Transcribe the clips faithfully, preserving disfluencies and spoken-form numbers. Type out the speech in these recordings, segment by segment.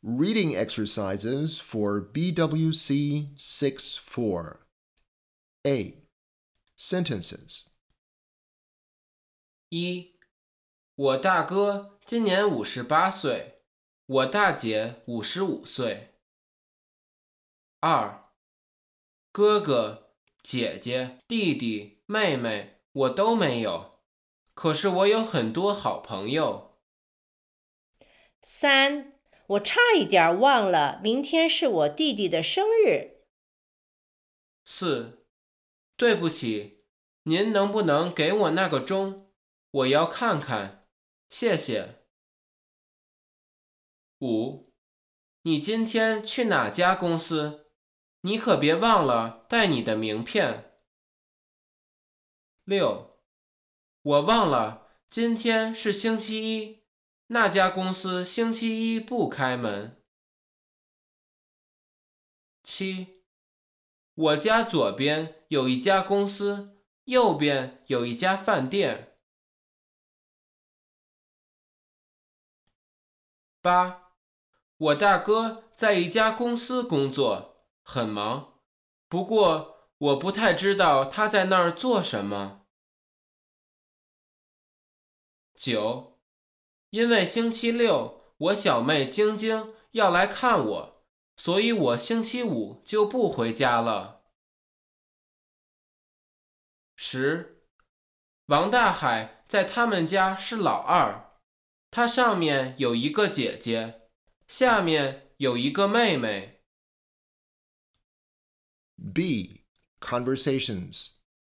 Reading exercises for B W C six four. A. Sentences. 一，我大哥今年五十八岁，我大姐五十五岁。二，哥哥、姐姐、弟弟、妹妹我都没有，可是我有很多好朋友。 三，我差一点忘了，明天是我弟弟的生日。 四，对不起，您能不能给我那个钟？我要看看，谢谢。五，你今天去哪家公司？你可别忘了带你的名片。六，我忘了，今天是星期一，那家公司星期一不开门。七，我家左边有一家公司，右边有一家饭店。八，我大哥在一家公司工作，很忙，不过我不太知道他在那儿做什么。九，因为星期六我小妹晶晶要来看我，所以我星期五就不回家了。十，王大海在他们家是老二，他上面有一个姐姐，下面有一个妹妹。 B. Conversations.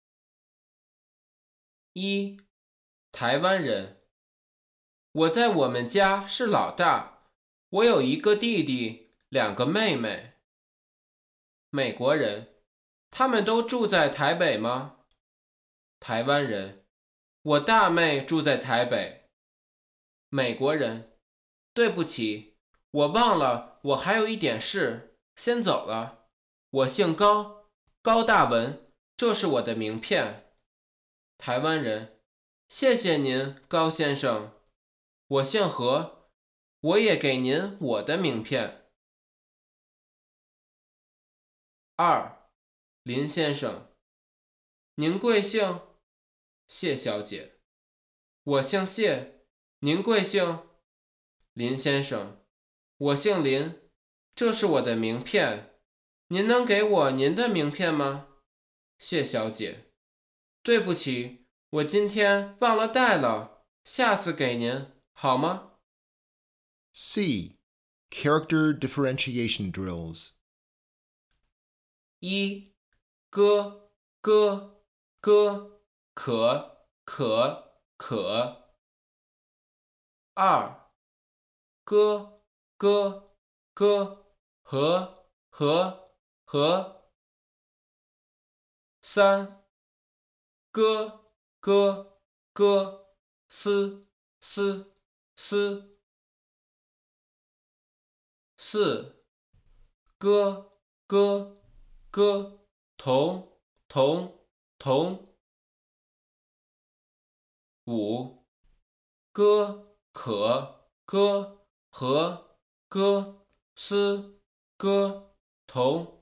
一，台湾人，我在我们家是老大，我有一个弟弟，两个妹妹。美国人，他们都住在台北吗？台湾人，我大妹住在台北。美国人，对不起，我忘了我还有一点事，先走了。我姓高，高大文，这是我的名片。台湾人，谢谢您，高先生。我姓何，我也给您我的名片。二，林先生，您贵姓？谢小姐。我姓谢，您贵姓？林先生，我姓林，这是我的名片，您能给我您的名片吗？谢小姐。对不起，我今天忘了带了，下次给您，好吗？ C. Character differentiation drills. 一，哥哥哥可可可。二，哥哥哥和和和。三，哥哥哥思思思。四，哥哥哥同同同。五，哥可哥和哥思哥同。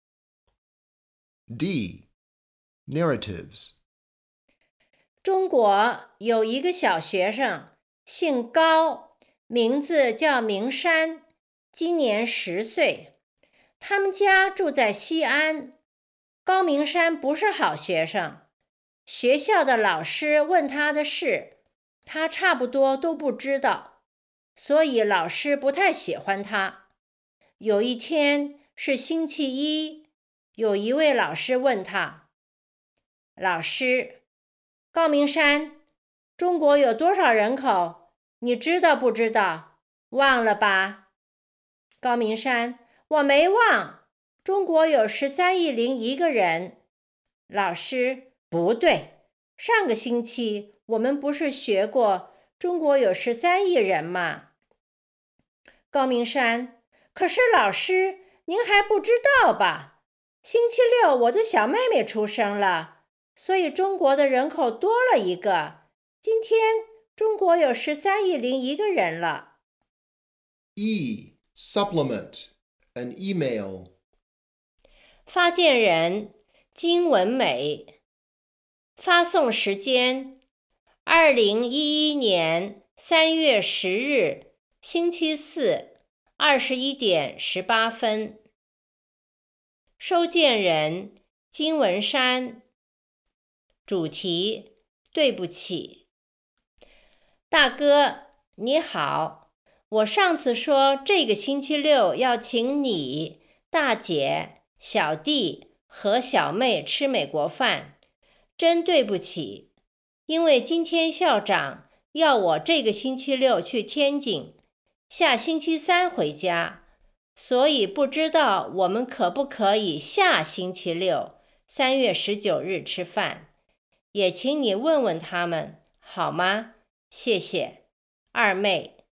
D. Narratives. 中国有一个小学生，姓高，名字叫明山，今年十岁。他们家住在西安。高明山不是好学生，学校的老师问他的事，他差不多都不知道，所以老师不太喜欢他。有一天是星期一，有一位老师问他：老师，高明山，中国有多少人口？你知道不知道？忘了吧？高明山，我没忘，中国有十三亿零一个人。老师，不对，上个星期我们不是学过中国有十三亿人吗？高明山，可是老师，您还不知道吧？星期六我的小妹妹出生了，所以中国的人口多了一个。今天中国有十三亿零一个人了。 E. supplement, an email. 发件人金文美，发送时间二零一一年三月十日星期四二十一点十八分。收件人金文山，主题对不起。大哥，你好，我上次说这个星期六要请你、大姐、小弟和小妹吃美国饭，真对不起，因为今天校长要我这个星期六去天津，下星期三回家，所以不知道我们可不可以下星期六三月十九日吃饭，也请你问问他们好吗？谢谢，二妹。